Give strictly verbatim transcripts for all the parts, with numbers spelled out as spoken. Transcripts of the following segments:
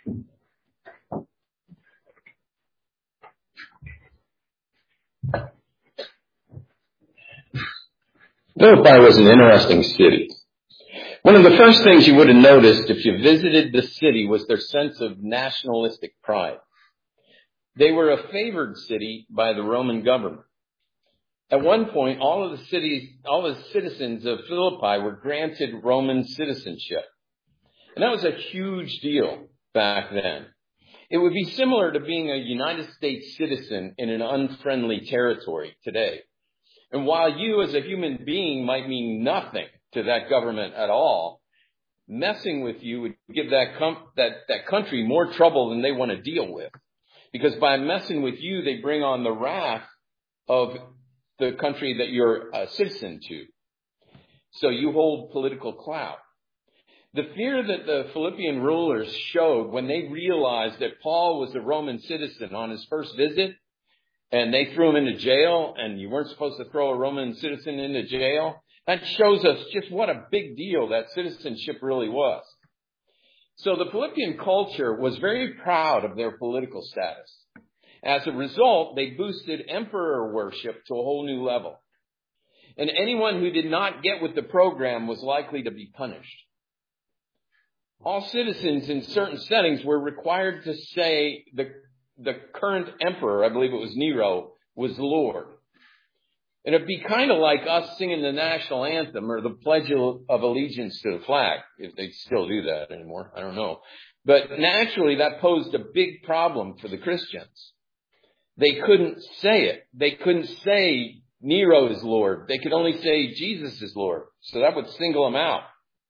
Philippi was an interesting city. One of the first things you would have noticed if you visited the city was their sense of nationalistic pride. They were a favored city by the Roman government. At one point, all of the cities, all the citizens of Philippi were granted Roman citizenship. And that was a huge deal back then. It would be similar to being a United States citizen in an unfriendly territory today. And while you as a human being might mean nothing to that government at all, messing with you would give that com- that, that country more trouble than they want to deal with. Because by messing with you, they bring on the wrath of the country that you're a citizen to. So you hold political clout. The fear that the Philippian rulers showed when they realized that Paul was a Roman citizen on his first visit, and they threw him into jail, and you weren't supposed to throw a Roman citizen into jail, that shows us just what a big deal that citizenship really was. So the Philippian culture was very proud of their political status. As a result, they boosted emperor worship to a whole new level. And anyone who did not get with the program was likely to be punished. All citizens in certain settings were required to say the, the current emperor, I believe it was Nero, was Lord. And it'd be kind of like us singing the national anthem or the Pledge of Allegiance to the flag, if they still do that anymore. I don't know. But naturally, that posed a big problem for the Christians. They couldn't say it. They couldn't say Nero is Lord. They could only say Jesus is Lord. So that would single them out.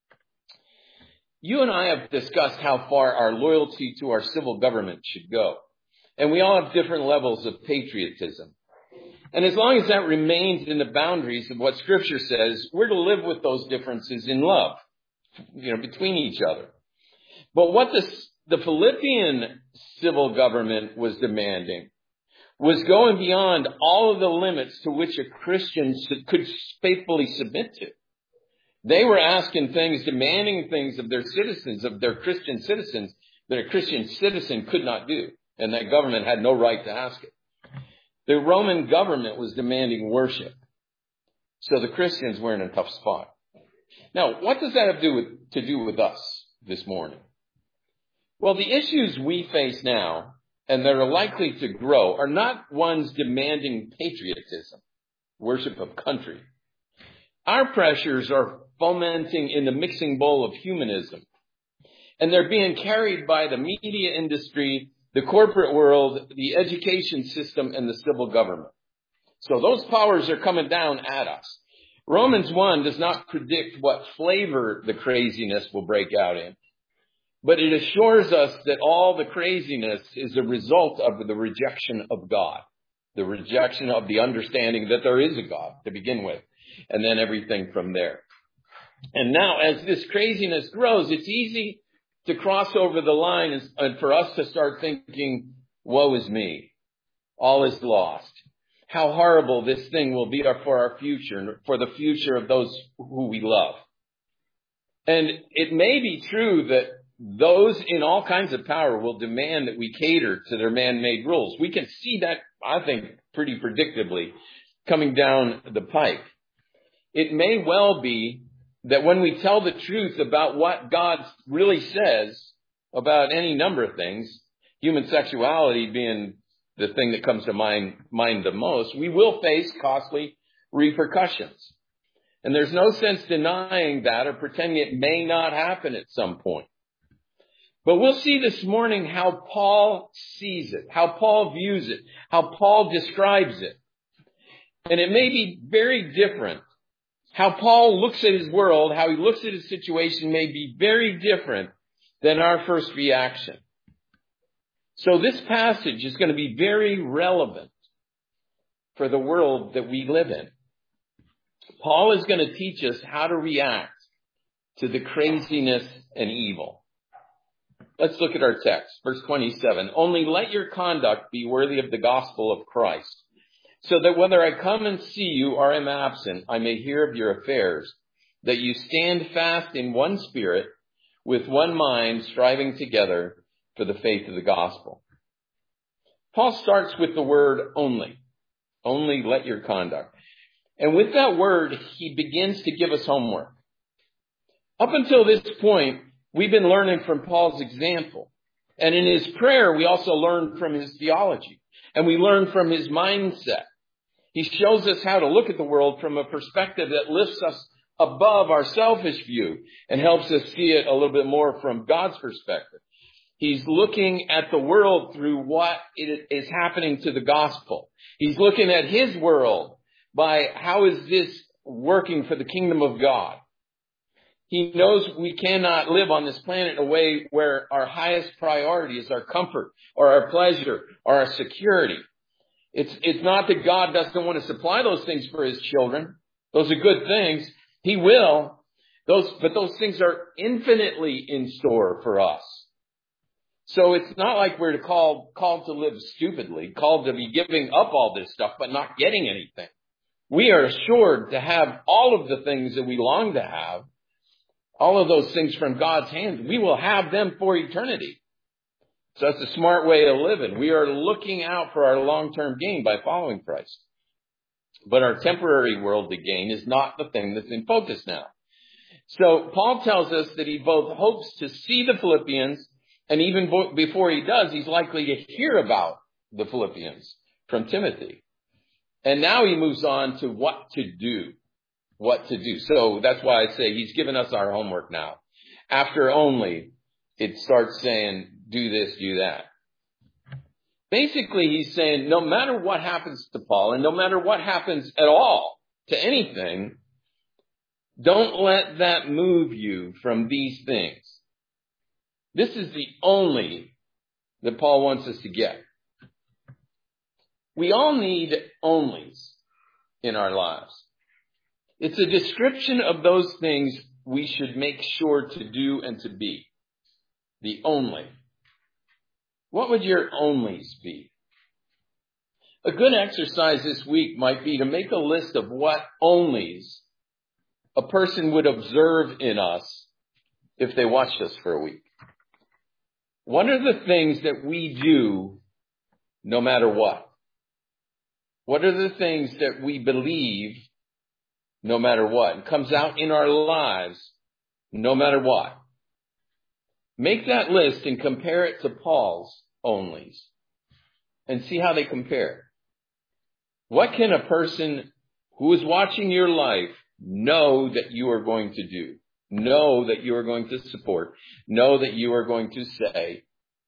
You and I have discussed how far our loyalty to our civil government should go. And we all have different levels of patriotism. And as long as that remains in the boundaries of what Scripture says, we're to live with those differences in love, you know, between each other. But what the, the Philippian civil government was demanding was going beyond all of the limits to which a Christian could faithfully submit to. They were asking things, demanding things of their citizens, of their Christian citizens, that a Christian citizen could not do. And that government had no right to ask it. The Roman government was demanding worship. So the Christians were in a tough spot. Now, what does that have to do with, to do with us this morning? Well, the issues we face now, and that are likely to grow, are not ones demanding patriotism, worship of country. Our pressures are fomenting in the mixing bowl of humanism. And they're being carried by the media industry, the corporate world, the education system, and the civil government. So those powers are coming down at us. Romans one does not predict what flavor the craziness will break out in. But it assures us that all the craziness is a result of the rejection of God. The rejection of the understanding that there is a God to begin with. And then everything from there. And now as this craziness grows, it's easy to cross over the line and for us to start thinking, woe is me. All is lost. How horrible this thing will be for our future and for the future of those who we love. And it may be true that those in all kinds of power will demand that we cater to their man-made rules. We can see that, I think, pretty predictably coming down the pike. It may well be that when we tell the truth about what God really says about any number of things, human sexuality being the thing that comes to mind, mind the most, we will face costly repercussions. And there's no sense denying that or pretending it may not happen at some point. But we'll see this morning how Paul sees it, how Paul views it, how Paul describes it. And it may be very different. How Paul looks at his world, how he looks at his situation may be very different than our first reaction. So this passage is going to be very relevant for the world that we live in. Paul is going to teach us how to react to the craziness and evil. Let's look at our text, verse twenty-seven. Only let your conduct be worthy of the gospel of Christ, so that whether I come and see you or am absent, I may hear of your affairs, that you stand fast in one spirit, with one mind, striving together for the faith of the gospel. Paul starts with the word only. Only let your conduct. And with that word, he begins to give us homework. Up until this point, we've been learning from Paul's example. And in his prayer, we also learn from his theology. And we learn from his mindset. He shows us how to look at the world from a perspective that lifts us above our selfish view and helps us see it a little bit more from God's perspective. He's looking at the world through what is happening to the gospel. He's looking at his world by how is this working for the kingdom of God. He knows we cannot live on this planet in a way where our highest priority is our comfort or our pleasure or our security. It's, it's not that God doesn't want to supply those things for his children. Those are good things. He will. Those, but those things are infinitely in store for us. So it's not like we're called, called to live stupidly, called to be giving up all this stuff, but not getting anything. We are assured to have all of the things that we long to have, all of those things from God's hand. We will have them for eternity. So that's a smart way of living. We are looking out for our long-term gain by following Christ. But our temporary worldly gain is not the thing that's in focus now. So Paul tells us that he both hopes to see the Philippians, and even before he does, he's likely to hear about the Philippians from Timothy. And now he moves on to what to do. What to do. So that's why I say he's given us our homework now. After only, it starts saying, do this, do that. Basically, he's saying no matter what happens to Paul, and no matter what happens at all to anything, don't let that move you from these things. This is the only that Paul wants us to get. We all need onlys in our lives. It's a description of those things we should make sure to do and to be. The only. What would your onlys be? A good exercise this week might be to make a list of what onlys a person would observe in us if they watched us for a week. What are the things that we do no matter what? What are the things that we believe no matter what? It comes out in our lives no matter what. Make that list and compare it to Paul's onlys and see how they compare. What can a person who is watching your life know that you are going to do? Know that you are going to support? Know that you are going to say?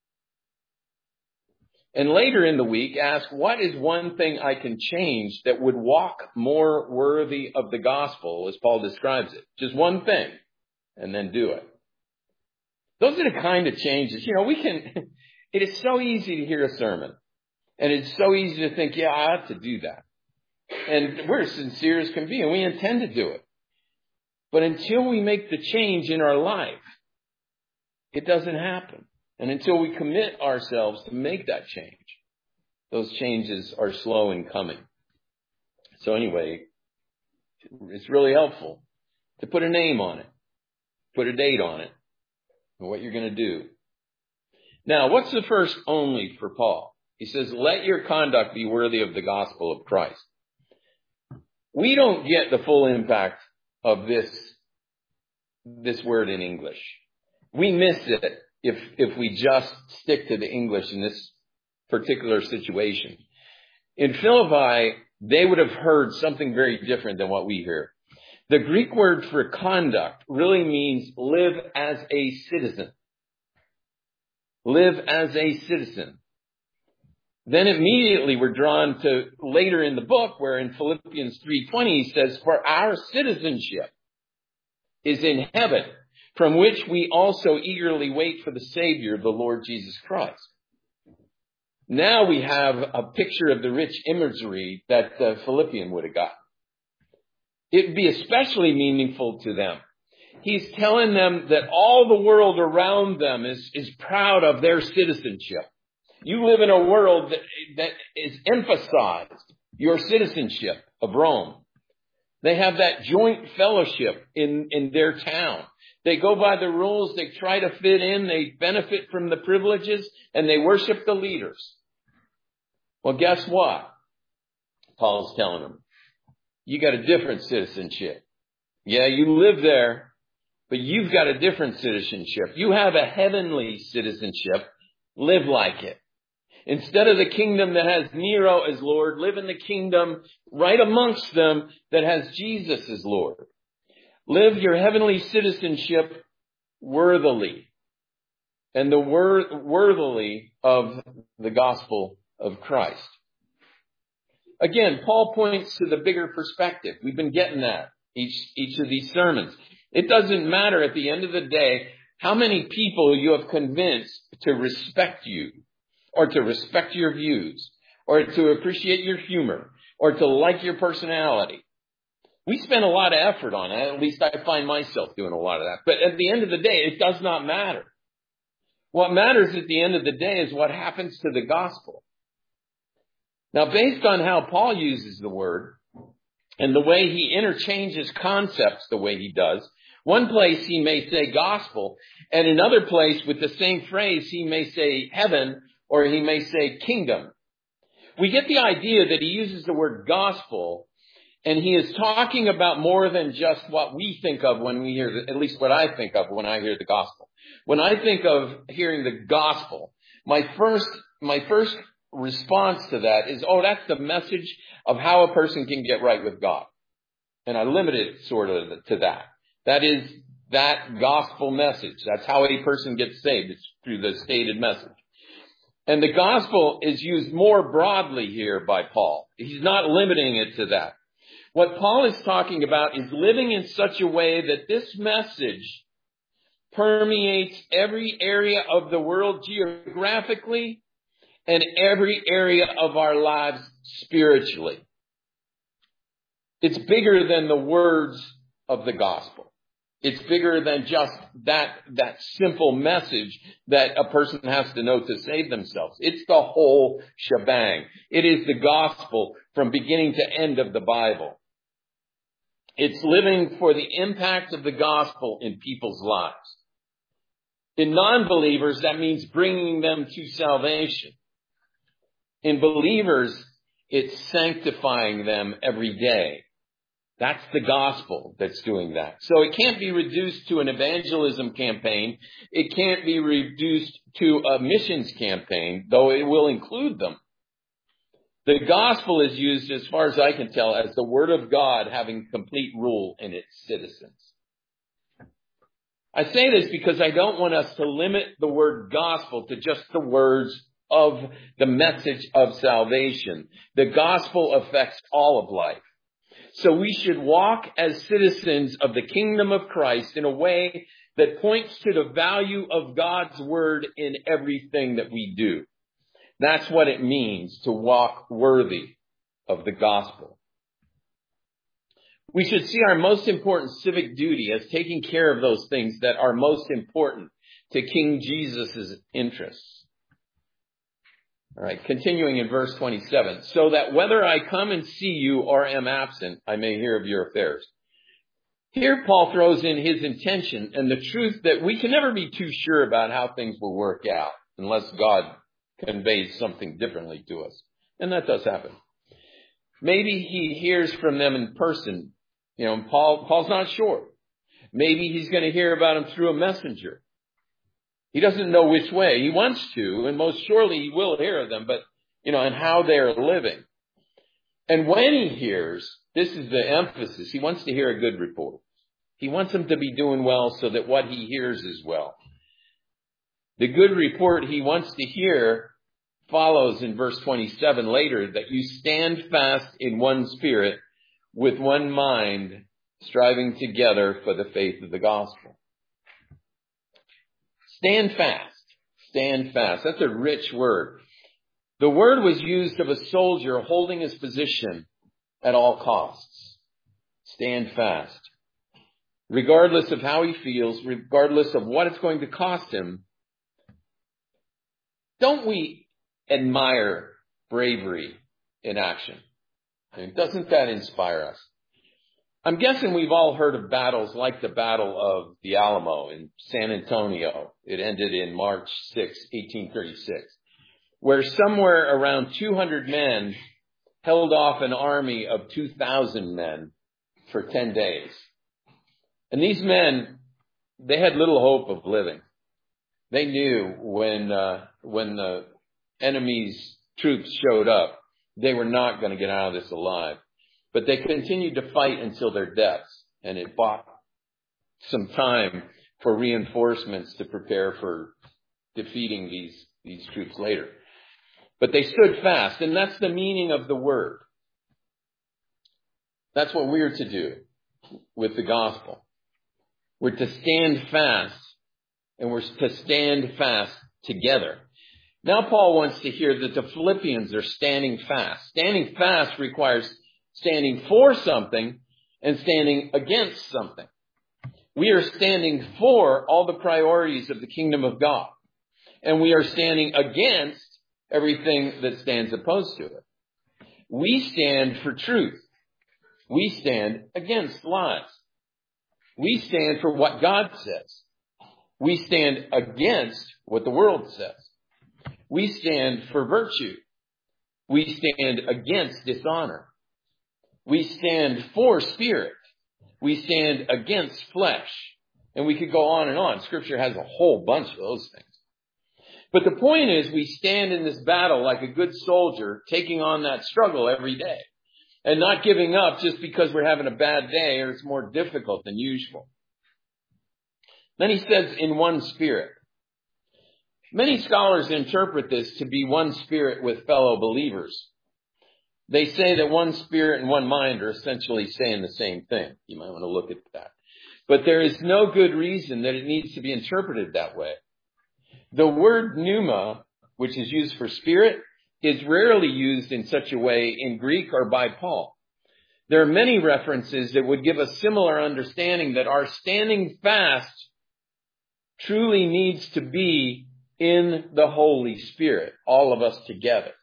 And later in the week, ask, what is one thing I can change that would walk more worthy of the gospel, as Paul describes it? Just one thing, and then do it. Those are the kind of changes. You know, we can, it is so easy to hear a sermon. And it's so easy to think, yeah, I ought to do that. And we're as sincere as can be, and we intend to do it. But until we make the change in our life, it doesn't happen. And until we commit ourselves to make that change, those changes are slow in coming. So anyway, it's really helpful to put a name on it, put a date on it, and what you're going to do. Now, what's the first only for Paul? He says, let your conduct be worthy of the gospel of Christ. We don't get the full impact of this, this word in English. We miss it if, if we just stick to the English in this particular situation. In Philippi, they would have heard something very different than what we hear. The Greek word for conduct really means live as a citizen. Live as a citizen. Then immediately we're drawn to later in the book where in Philippians three twenty he says, for our citizenship is in heaven, from which we also eagerly wait for the Savior, the Lord Jesus Christ. Now we have a picture of the rich imagery that the Philippian would have gotten. It would be especially meaningful to them. He's telling them that all the world around them is, is proud of their citizenship. You live in a world that, that is emphasized your citizenship of Rome. They have that joint fellowship in, in their town. They go by the rules. They try to fit in. They benefit from the privileges, and they worship the leaders. Well, guess what? Paul's telling them, you got a different citizenship. Yeah, you live there, but you've got a different citizenship. You have a heavenly citizenship. Live like it. Instead of the kingdom that has Nero as Lord, live in the kingdom right amongst them that has Jesus as Lord. Live your heavenly citizenship worthily. And the wor- worthily of the gospel of Christ. Again, Paul points to the bigger perspective. We've been getting that each, each of these sermons. It doesn't matter at the end of the day how many people you have convinced to respect you, or to respect your views, or to appreciate your humor, or to like your personality. We spend a lot of effort on it. At least I find myself doing a lot of that. But at the end of the day, it does not matter. What matters at the end of the day is what happens to the gospel. Now, based on how Paul uses the word and the way he interchanges concepts the way he does, one place he may say gospel, and another place with the same phrase he may say heaven, or he may say kingdom. We get the idea that he uses the word gospel, and he is talking about more than just what we think of when we hear, the, at least what I think of when I hear the gospel. When I think of hearing the gospel, my first, my first response to that is, oh, that's the message of how a person can get right with God. And I limit it sort of to that. That is that gospel message. That's how a person gets saved. It's through the stated message. And the gospel is used more broadly here by Paul. He's not limiting it to that. What Paul is talking about is living in such a way that this message permeates every area of the world geographically and every area of our lives spiritually. It's bigger than the words of the gospel. It's bigger than just that, that simple message that a person has to know to save themselves. It's the whole shebang. It is the gospel from beginning to end of the Bible. It's living for the impact of the gospel in people's lives. In non-believers, that means bringing them to salvation. In believers, it's sanctifying them every day. That's the gospel that's doing that. So it can't be reduced to an evangelism campaign. It can't be reduced to a missions campaign, though it will include them. The gospel is used, as far as I can tell, as the word of God having complete rule in its citizens. I say this because I don't want us to limit the word gospel to just the words of the message of salvation. The gospel affects all of life. So we should walk as citizens of the kingdom of Christ in a way that points to the value of God's word in everything that we do. That's what it means to walk worthy of the gospel. We should see our most important civic duty as taking care of those things that are most important to King Jesus' interests. All right, continuing in verse twenty-seven. So that whether I come and see you or am absent, I may hear of your affairs. Here Paul throws in his intention and the truth that we can never be too sure about how things will work out unless God conveys something differently to us. And that does happen. Maybe he hears from them in person. You know, Paul, Paul's not sure. Maybe he's going to hear about them through a messenger. He doesn't know which way. He wants to, and most surely he will hear of them, but, you know, and how they're living. And when he hears, this is the emphasis, he wants to hear a good report. He wants them to be doing well so that what he hears is well. The good report he wants to hear follows in verse twenty-seven later, that you stand fast in one spirit, with one mind, striving together for the faith of the gospel. Stand fast. Stand fast. That's a rich word. The word was used of a soldier holding his position at all costs. Stand fast. Regardless of how he feels, regardless of what it's going to cost him. Don't we admire bravery in action? I mean, doesn't that inspire us? I'm guessing we've all heard of battles like the Battle of the Alamo in San Antonio. It ended in March sixth, eighteen thirty-six, where somewhere around two hundred men held off an army of two thousand men for ten days. And these men, they had little hope of living. They knew when uh, when the enemy's troops showed up, they were not going to get out of this alive. But they continued to fight until their deaths, and it bought some time for reinforcements to prepare for defeating these, these troops later. But they stood fast, and that's the meaning of the word. That's what we're to do with the gospel. We're to stand fast, and we're to stand fast together. Now Paul wants to hear that the Philippians are standing fast. Standing fast requires standing for something and standing against something. We are standing for all the priorities of the kingdom of God. And we are standing against everything that stands opposed to it. We stand for truth. We stand against lies. We stand for what God says. We stand against what the world says. We stand for virtue. We stand against dishonor. We stand for spirit. We stand against flesh. And we could go on and on. Scripture has a whole bunch of those things. But the point is, we stand in this battle like a good soldier, taking on that struggle every day. And not giving up just because we're having a bad day or it's more difficult than usual. Then he says, in one spirit. Many scholars interpret this to be one spirit with fellow believers. They say that one spirit and one mind are essentially saying the same thing. You might want to look at that. But there is no good reason that it needs to be interpreted that way. The word pneuma, which is used for spirit, is rarely used in such a way in Greek or by Paul. There are many references that would give a similar understanding that our standing fast truly needs to be in the Holy Spirit, all of us together.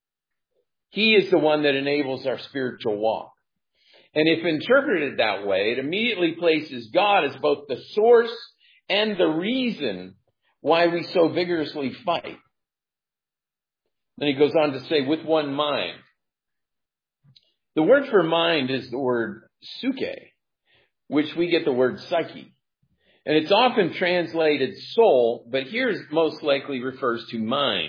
He is the one that enables our spiritual walk. And if interpreted that way, it immediately places God as both the source and the reason why we so vigorously fight. Then he goes on to say, with one mind. The word for mind is the word suke, which we get the word psyche. And it's often translated soul, but here it most likely refers to mind.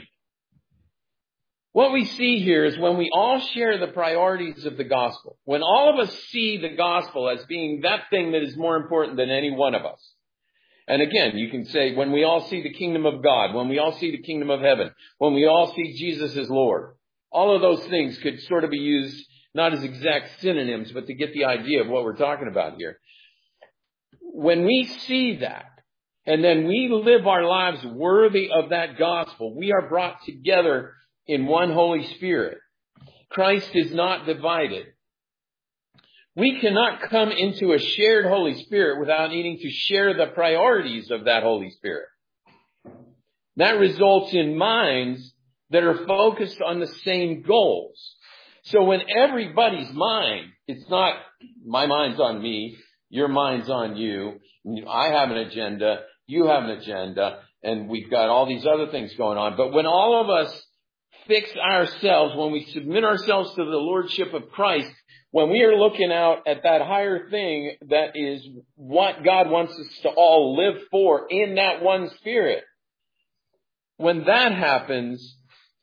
What we see here is when we all share the priorities of the gospel, when all of us see the gospel as being that thing that is more important than any one of us. And again, you can say when we all see the kingdom of God, when we all see the kingdom of heaven, when we all see Jesus as Lord, all of those things could sort of be used not as exact synonyms, but to get the idea of what we're talking about here. When we see that, and then we live our lives worthy of that gospel, we are brought together in one Holy Spirit. Christ is not divided. We cannot come into a shared Holy Spirit without needing to share the priorities of that Holy Spirit. That results in minds that are focused on the same goals. So when everybody's mind, it's not my mind's on me, your mind's on you, I have an agenda, you have an agenda, and we've got all these other things going on. But when all of us fix ourselves, when we submit ourselves to the Lordship of Christ, when we are looking out at that higher thing that is what God wants us to all live for in that one Spirit, when that happens,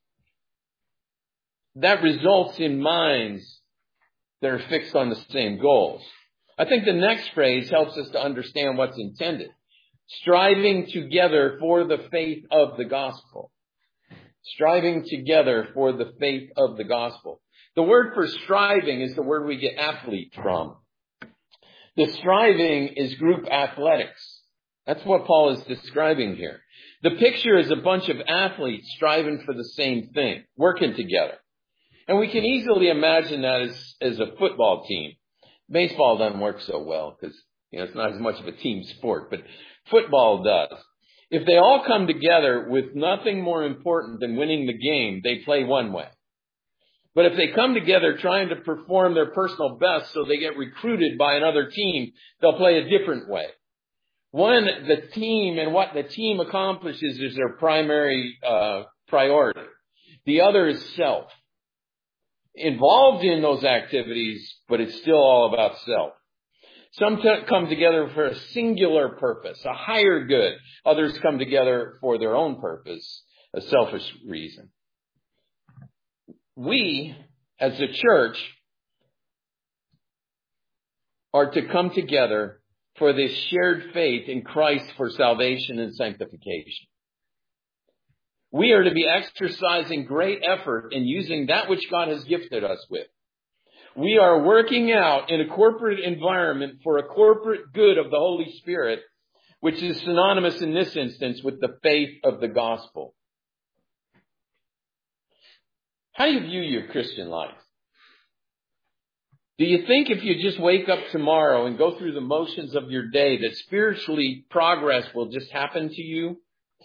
that results in minds that are fixed on the same goals. I think the next phrase helps us to understand what's intended. Striving together for the faith of the gospel. Striving together for the faith of the gospel. The word for striving is the word we get athlete from. The striving is group athletics. That's what Paul is describing here. The picture is a bunch of athletes striving for the same thing, working together. And we can easily imagine that as, as a football team. Baseball doesn't work so well because, you know, it's not as much of a team sport, but football does. If they all come together with nothing more important than winning the game, they play one way. But if they come together trying to perform their personal best so they get recruited by another team, they'll play a different way. One, the team and what the team accomplishes is their primary uh, priority. The other is self. Involved in those activities, but it's still all about self. Some t- come together for a singular purpose, a higher good. Others come together for their own purpose, a selfish reason. We, as a church, are to come together for this shared faith in Christ for salvation and sanctification. We are to be exercising great effort in using that which God has gifted us with. We are working out in a corporate environment for a corporate good of the Holy Spirit, which is synonymous in this instance with the faith of the gospel. How do you view your Christian life? Do you think if you just wake up tomorrow and go through the motions of your day that spiritually progress will just happen to you?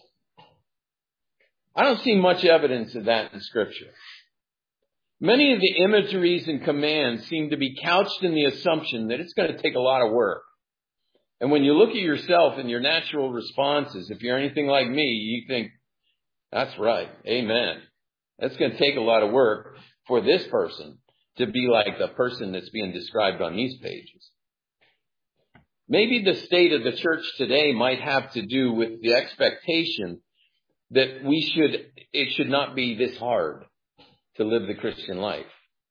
I don't see much evidence of that in Scripture. Many of the imageries and commands seem to be couched in the assumption that it's going to take a lot of work. And when you look at yourself and your natural responses, if you're anything like me, you think, that's right, amen. That's going to take a lot of work for this person to be like the person that's being described on these pages. Maybe the state of the church today might have to do with the expectation that we should, it should not be this hard to live the Christian life.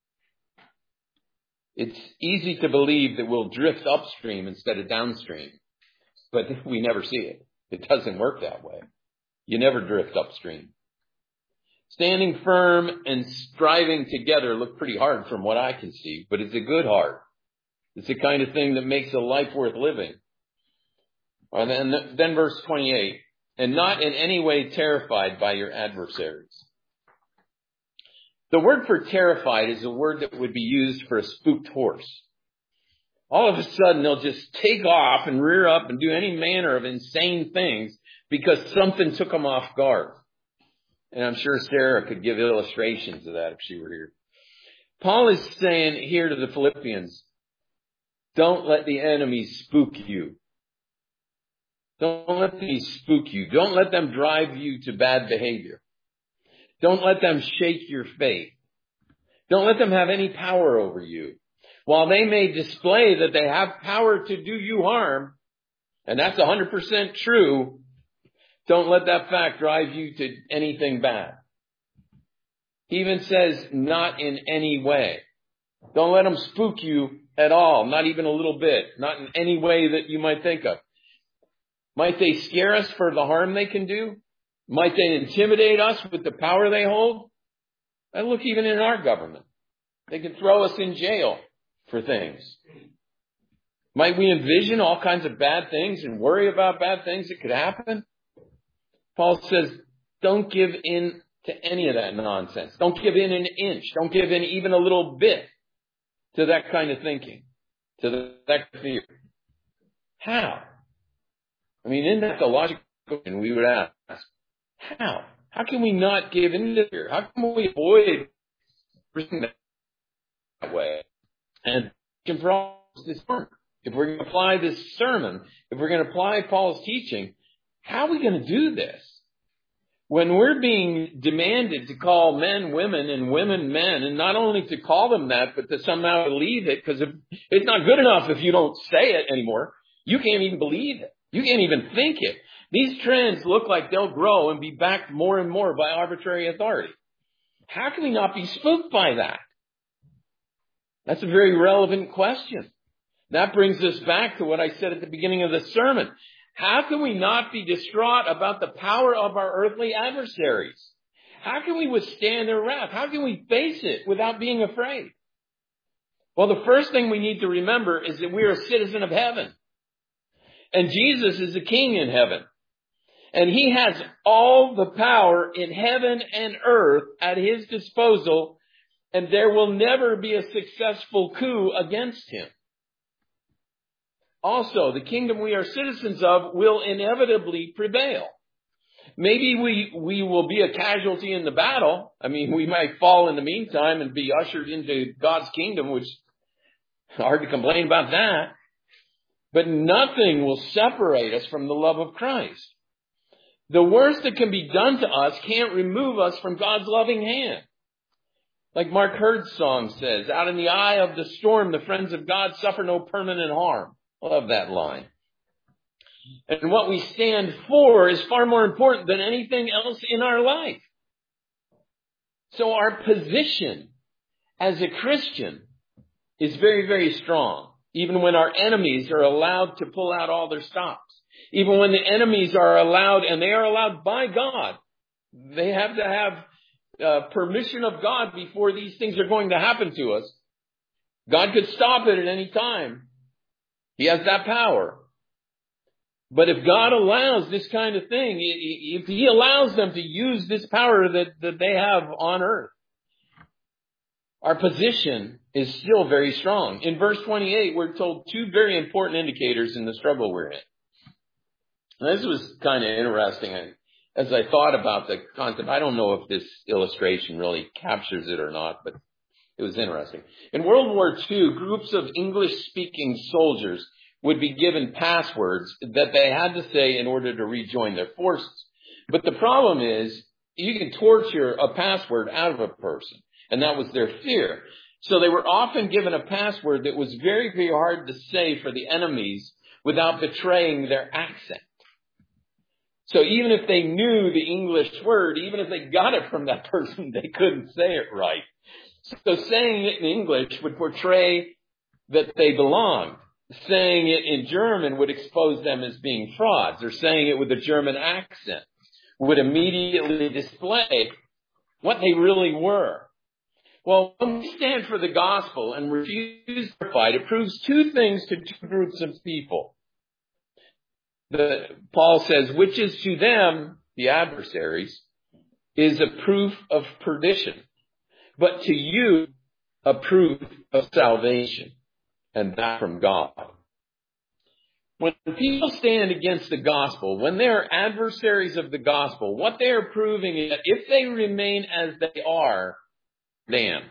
It's easy to believe that we'll drift upstream instead of downstream, but we never see it. It doesn't work that way. You never drift upstream. Standing firm and striving together look pretty hard from what I can see, but it's a good hard. It's the kind of thing that makes a life worth living. And then, then verse twenty-eight, and not in any way terrified by your adversaries. The word for terrified is a word that would be used for a spooked horse. All of a sudden, they'll just take off and rear up and do any manner of insane things because something took them off guard. And I'm sure Sarah could give illustrations of that if she were here. Paul is saying here to the Philippians, don't let the enemy spook you. Don't let these spook you. Don't let them drive you to bad behavior. Don't let them shake your faith. Don't let them have any power over you. While they may display that they have power to do you harm, and that's one hundred percent true, don't let that fact drive you to anything bad. He even says, not in any way. Don't let them spook you at all, not even a little bit, not in any way that you might think of. Might they scare us for the harm they can do? Might they intimidate us with the power they hold? I look even in our government. They can throw us in jail for things. Might we envision all kinds of bad things and worry about bad things that could happen? Paul says, don't give in to any of that nonsense. Don't give in an inch. Don't give in even a little bit to that kind of thinking, to that fear. How? I mean, isn't that the logical question we would ask? How? How can we not give in to fear? How can we avoid that way? And for all this sermon, if we're going to apply this sermon, if we're going to apply Paul's teaching, how are we going to do this? When we're being demanded to call men women and women men, and not only to call them that, but to somehow believe it, because it's not good enough if you don't say it anymore. You can't even believe it. You can't even think it. These trends look like they'll grow and be backed more and more by arbitrary authority. How can we not be spooked by that? That's a very relevant question. That brings us back to what I said at the beginning of the sermon. How can we not be distraught about the power of our earthly adversaries? How can we withstand their wrath? How can we face it without being afraid? Well, the first thing we need to remember is that we are a citizen of heaven. And Jesus is the king in heaven. And he has all the power in heaven and earth at his disposal. And there will never be a successful coup against him. Also, the kingdom we are citizens of will inevitably prevail. Maybe we, we will be a casualty in the battle. I mean, we might fall in the meantime and be ushered into God's kingdom, which is hard to complain about that. But nothing will separate us from the love of Christ. The worst that can be done to us can't remove us from God's loving hand. Like Mark Hurd's song says, out in the eye of the storm, the friends of God suffer no permanent harm. I love that line. And what we stand for is far more important than anything else in our life. So our position as a Christian is very, very strong. Even when our enemies are allowed to pull out all their stops. Even when the enemies are allowed, and they are allowed by God. They have to have uh, permission of God before these things are going to happen to us. God could stop it at any time. He has that power. But if God allows this kind of thing, if He allows them to use this power that, that they have on earth, our position is still very strong. In verse twenty-eight, we're told two very important indicators in the struggle we're in. Now, this was kind of interesting. As I thought about the concept, I don't know if this illustration really captures it or not, but it was interesting. In World War Two, groups of English-speaking soldiers would be given passwords that they had to say in order to rejoin their forces. But the problem is, you can torture a password out of a person, and that was their fear. So they were often given a password that was very, very hard to say for the enemies without betraying their accent. So even if they knew the English word, even if they got it from that person, they couldn't say it right. So saying it in English would portray that they belonged. Saying it in German would expose them as being frauds, or saying it with a German accent would immediately display what they really were. Well, when we stand for the gospel and refuse to fight, it proves two things to two groups of people. The, Paul says, which is to them, the adversaries, is a proof of perdition, but to you, a proof of salvation, and that from God. When people stand against the gospel, when they are adversaries of the gospel, what they are proving is that if they remain as they are, damned.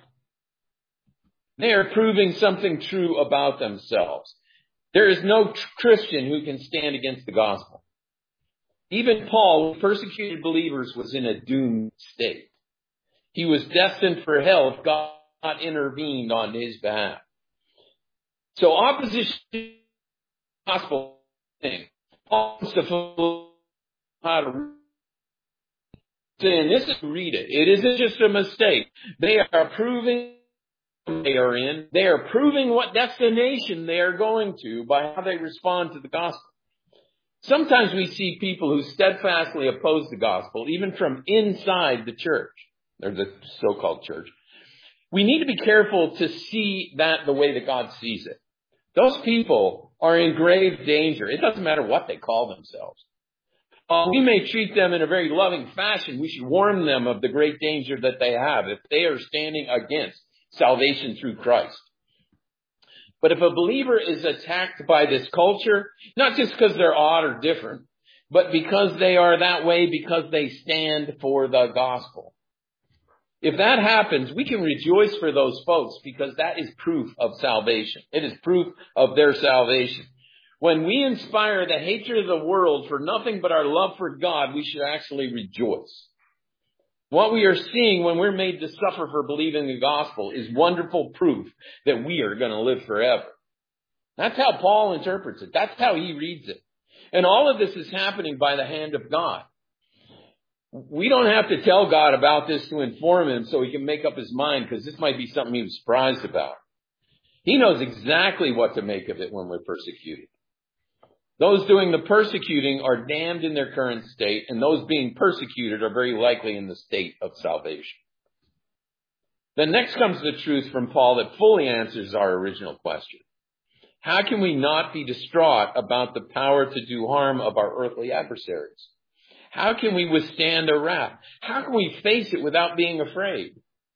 They are proving something true about themselves. There is no Christian who can stand against the gospel. Even Paul, who persecuted believers, was in a doomed state. He was destined for hell if God intervened on his behalf. So opposition to the gospel thing. Paul wants to fulfill how to saying this is read it. It isn't just a mistake. They are proving they are in. They are proving what destination they are going to by how they respond to the gospel. Sometimes we see people who steadfastly oppose the gospel, even from inside the church, or the so-called church. We need to be careful to see that the way that God sees it. Those people are in grave danger. It doesn't matter what they call themselves. While we may treat them in a very loving fashion, we should warn them of the great danger that they have if they are standing against salvation through Christ. But if a believer is attacked by this culture, not just because they're odd or different, but because they are that way because they stand for the gospel. If that happens, we can rejoice for those folks because that is proof of salvation. It is proof of their salvation. When we inspire the hatred of the world for nothing but our love for God, we should actually rejoice. What we are seeing when we're made to suffer for believing the gospel is wonderful proof that we are going to live forever. That's how Paul interprets it. That's how he reads it. And all of this is happening by the hand of God. We don't have to tell God about this to inform him so he can make up his mind, because this might be something he was surprised about. He knows exactly what to make of it when we're persecuted. Those doing the persecuting are damned in their current state, and those being persecuted are very likely in the state of salvation. Then next comes the truth from Paul that fully answers our original question. How can we not be distraught about the power to do harm of our earthly adversaries? How can we withstand their wrath? How can we face it without being afraid?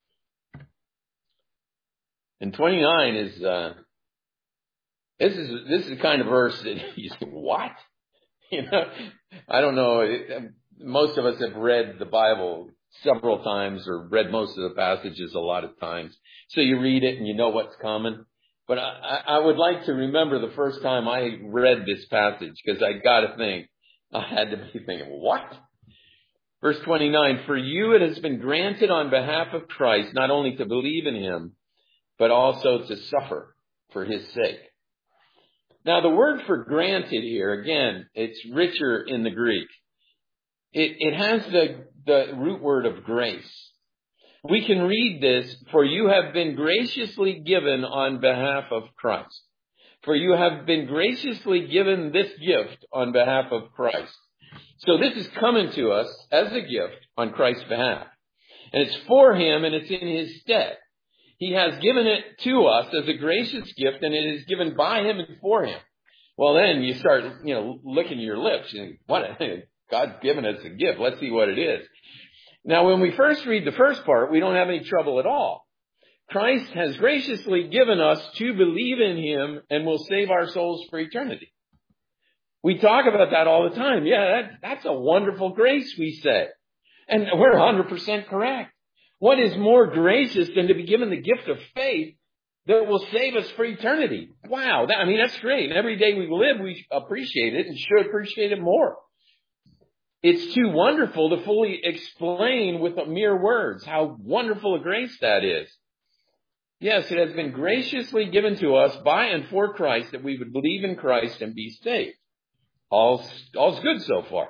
And twenty-nine is... Uh, This is this is the kind of verse that you say, what? You know, I don't know. most of us have read the Bible several times or read most of the passages a lot of times. So you read it and you know what's coming. But I, I would like to remember the first time I read this passage, because I got to think, I had to be thinking, what? Verse twenty-nine, for you it has been granted on behalf of Christ not only to believe in him, but also to suffer for his sake. Now the word for granted here, again, it's richer in the Greek. It, it has the, the root word of grace. We can read this, for you have been graciously given on behalf of Christ. For you have been graciously given this gift on behalf of Christ. So this is coming to us as a gift on Christ's behalf. And it's for him and it's in his stead. He has given it to us as a gracious gift, and it is given by him and for him. Well, then you start, you know, licking your lips. You think, what? God's given us a gift. Let's see what it is. Now, when we first read the first part, we don't have any trouble at all. Christ has graciously given us to believe in him and will save our souls for eternity. We talk about that all the time. Yeah, that, that's a wonderful grace, we say. And we're one hundred percent correct. What is more gracious than to be given the gift of faith that will save us for eternity? Wow, that, I mean, that's great. And every day we live, we appreciate it and should appreciate it more. It's too wonderful to fully explain with mere words how wonderful a grace that is. Yes, it has been graciously given to us by and for Christ that we would believe in Christ and be saved. All's, all's good so far.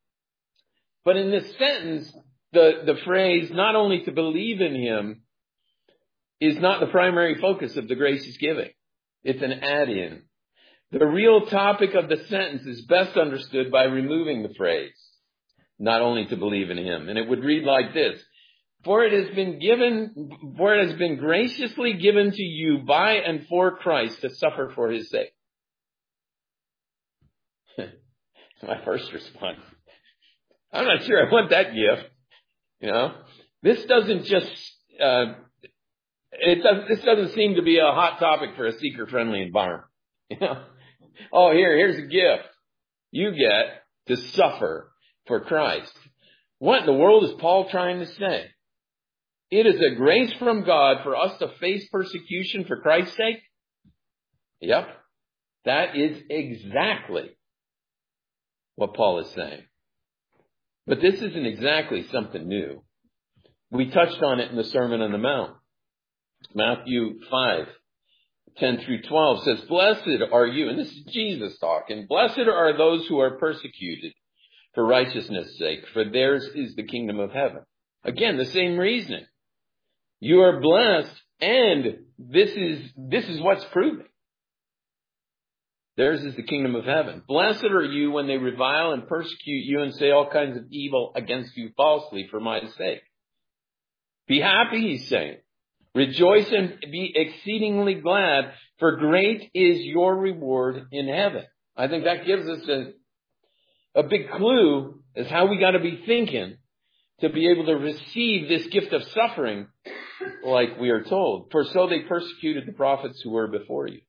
But in this sentence, the, the phrase, not only to believe in him, is not the primary focus of the gracious giving. It's an add-in. The real topic of the sentence is best understood by removing the phrase, not only to believe in him. And it would read like this. For it has been given, for it has been graciously given to you by and for Christ to suffer for his sake. My first response. I'm not sure I want that gift. You know, this doesn't just, uh, it does, this doesn't seem to be a hot topic for a seeker-friendly environment. You know, oh, here, here's a gift you get to suffer for Christ. What in the world is Paul trying to say? It is a grace from God for us to face persecution for Christ's sake. Yep, that is exactly what Paul is saying. But this isn't exactly something new. We touched on it in the Sermon on the Mount. Matthew five, ten through twelve says, blessed are you, and this is Jesus talking, blessed are those who are persecuted for righteousness' sake, for theirs is the kingdom of heaven. Again, the same reasoning. You are blessed, and this is, this is what's proving. Theirs is the kingdom of heaven. Blessed are you when they revile and persecute you and say all kinds of evil against you falsely for my sake. Be happy, he's saying. Rejoice and be exceedingly glad, for great is your reward in heaven. I think that gives us a, a big clue as how we got to be thinking to be able to receive this gift of suffering like we are told. For so they persecuted the prophets who were before you.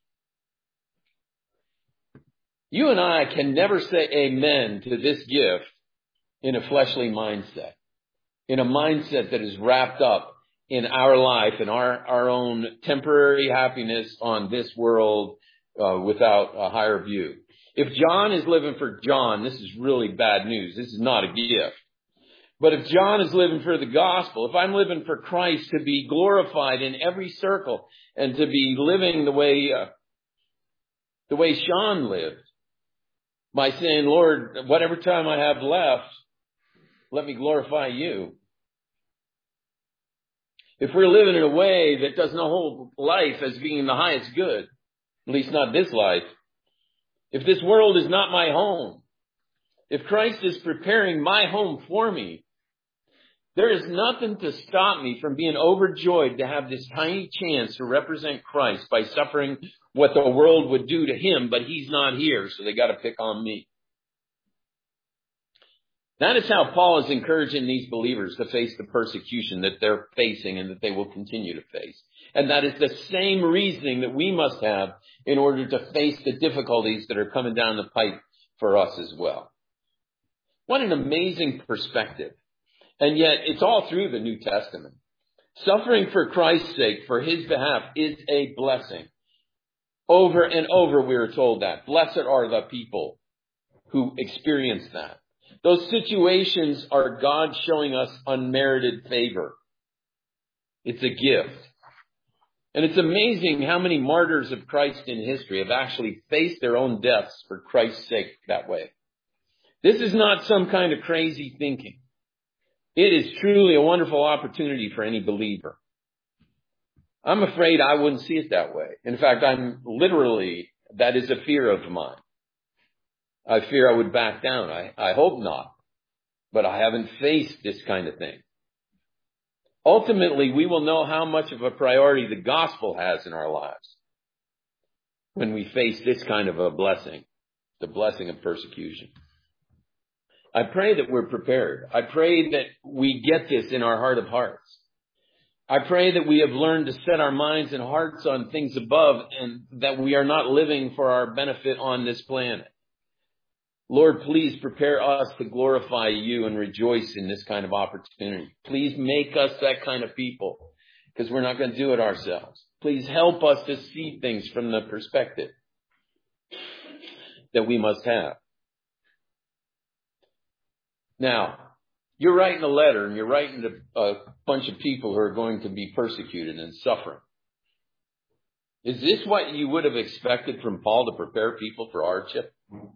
You and I can never say amen to this gift in a fleshly mindset, in a mindset that is wrapped up in our life and our, our own temporary happiness on this world uh, without a higher view. If John is living for John, this is really bad news. This is not a gift. But if John is living for the gospel, if I'm living for Christ to be glorified in every circle and to be living the way uh, the way Sean lived, by saying, Lord, whatever time I have left, let me glorify you. If we're living in a way that doesn't hold life as being the highest good, at least not this life, if this world is not my home, if Christ is preparing my home for me, there is nothing to stop me from being overjoyed to have this tiny chance to represent Christ by suffering what the world would do to him, but he's not here, so they got to pick on me. That is how Paul is encouraging these believers to face the persecution that they're facing and that they will continue to face. And that is the same reasoning that we must have in order to face the difficulties that are coming down the pipe for us as well. What an amazing perspective. And yet it's all through the New Testament. Suffering for Christ's sake, for his behalf, is a blessing. Over and over we are told that. Blessed are the people who experience that. Those situations are God showing us unmerited favor. It's a gift. And it's amazing how many martyrs of Christ in history have actually faced their own deaths for Christ's sake that way. This is not some kind of crazy thinking. It is truly a wonderful opportunity for any believer. I'm afraid I wouldn't see it that way. In fact, I'm literally, that is a fear of mine. I fear I would back down. I, I hope not. But I haven't faced this kind of thing. Ultimately, we will know how much of a priority the gospel has in our lives when we face this kind of a blessing, the blessing of persecution. I pray that we're prepared. I pray that we get this in our heart of hearts. I pray that we have learned to set our minds and hearts on things above and that we are not living for our benefit on this planet. Lord, please prepare us to glorify you and rejoice in this kind of opportunity. Please make us that kind of people because we're not going to do it ourselves. Please help us to see things from the perspective that we must have. Now, you're writing a letter and you're writing to a bunch of people who are going to be persecuted and suffering. Is this what you would have expected from Paul to prepare people for hardship?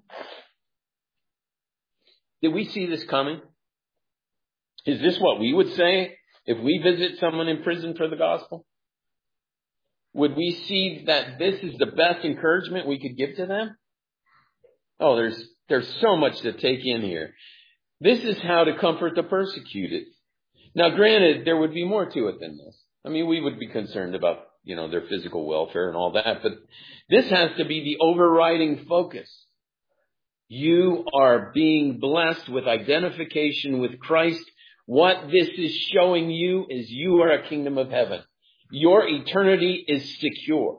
Did we see this coming? Is this what we would say if we visit someone in prison for the gospel? Would we see that this is the best encouragement we could give to them? Oh, there's there's so much to take in here. This is how to comfort the persecuted. Now, granted, there would be more to it than this. I mean, we would be concerned about, you know, their physical welfare and all that, but this has to be the overriding focus. You are being blessed with identification with Christ. What this is showing you is you are a kingdom of heaven. Your eternity is secure.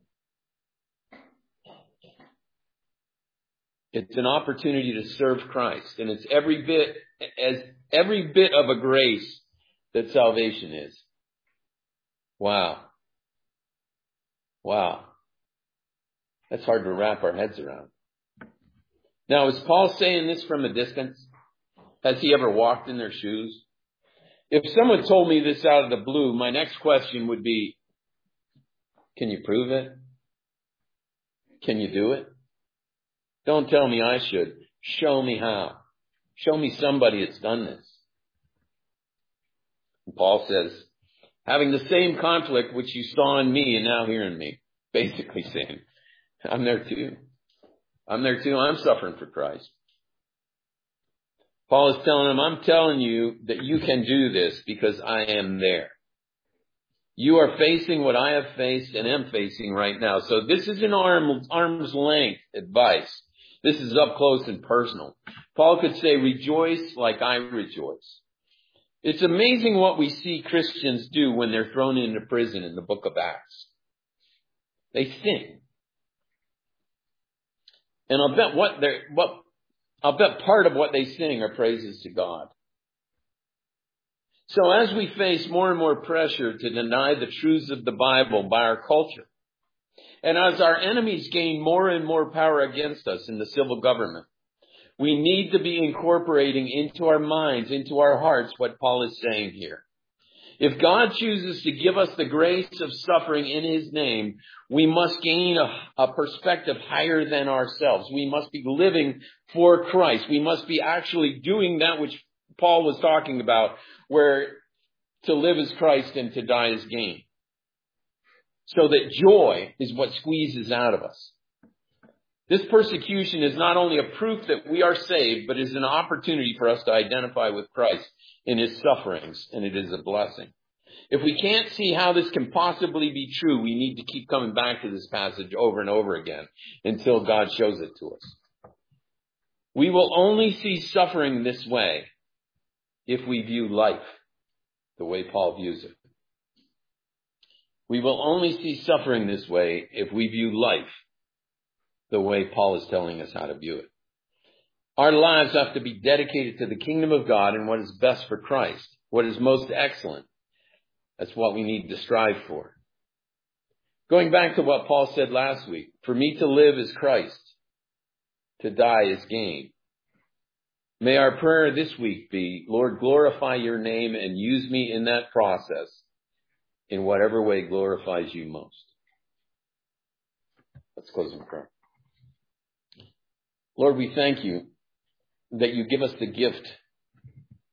It's an opportunity to serve Christ, and it's every bit as every bit of a grace that salvation is. Wow. Wow. That's hard to wrap our heads around. Now, is Paul saying this from a distance? Has he ever walked in their shoes? If someone told me this out of the blue, my next question would be, can you prove it? Can you do it? Don't tell me I should. Show me how. Show me somebody that's done this. And Paul says, having the same conflict which you saw in me and now hear in me. Basically saying, I'm there too. I'm there too. I'm suffering for Christ. Paul is telling them, I'm telling you that you can do this because I am there. You are facing what I have faced and am facing right now. So this is an arm, arm's length advice. This is up close and personal. Paul could say, rejoice like I rejoice. It's amazing what we see Christians do when they're thrown into prison in the book of Acts. They sing. And I'll bet what they're, what, I'll bet part of what they sing are praises to God. So as we face more and more pressure to deny the truths of the Bible by our culture, and as our enemies gain more and more power against us in the civil government, we need to be incorporating into our minds, into our hearts, what Paul is saying here. If God chooses to give us the grace of suffering in his name, we must gain a, a perspective higher than ourselves. We must be living for Christ. We must be actually doing that which Paul was talking about, where to live is Christ and to die is gain. So that joy is what squeezes out of us. This persecution is not only a proof that we are saved, but is an opportunity for us to identify with Christ in his sufferings, and it is a blessing. If we can't see how this can possibly be true, we need to keep coming back to this passage over and over again until God shows it to us. We will only see suffering this way if we view life the way Paul views it. We will only see suffering this way if we view life the way Paul is telling us how to view it. Our lives have to be dedicated to the kingdom of God and what is best for Christ, what is most excellent. That's what we need to strive for. Going back to what Paul said last week, for me to live is Christ, to die is gain. May our prayer this week be, Lord, glorify your name and use me in that process in whatever way glorifies you most. Let's close in prayer. Lord, we thank you that you give us the gift